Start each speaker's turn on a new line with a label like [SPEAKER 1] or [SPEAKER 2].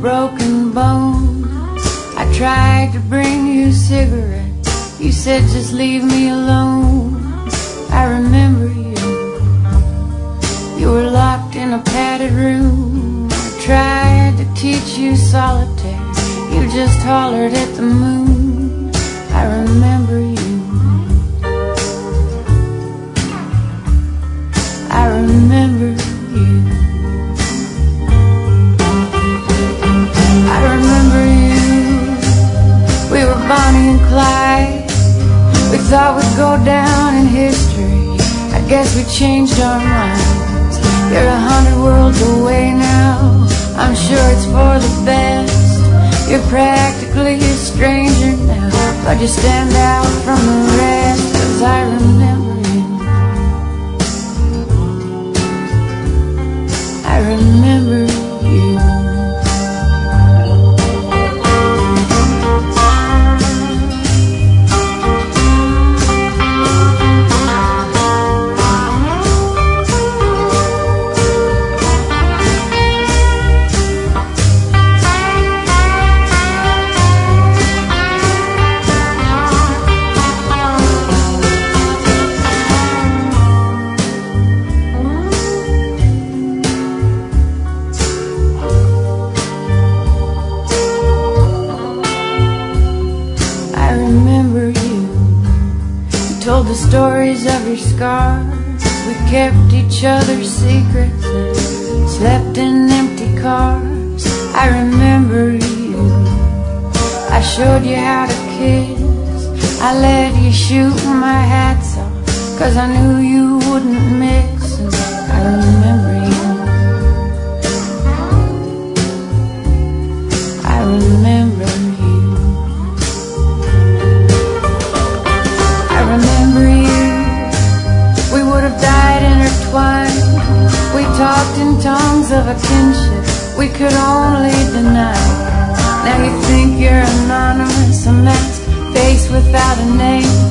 [SPEAKER 1] broken bones. I tried to bring you cigarettes. You said just leave me alone. I remember you. You were locked in a padded room. I tried to teach you solitaire. You just hollered at the moon. I remember you. I remember you. I remember you. We were Bonnie and Clyde. We thought we'd go down in history. I guess we changed our minds. You're 100 worlds away now. I'm sure it's for the best. You're practically a stranger now, but you stand out from the rest. 'Cause I remember you. I remember you. Told the stories of your scars. We kept each other's secrets and slept in empty cars. I remember you. I showed you how to kiss. I let you shoot my hats off, 'cause I knew you wouldn't miss. And I remember you. I remember you. Remember you. We would have died intertwined. We talked in tongues of a kinship we could only deny. Now you think you're anonymous, a masked face without a name.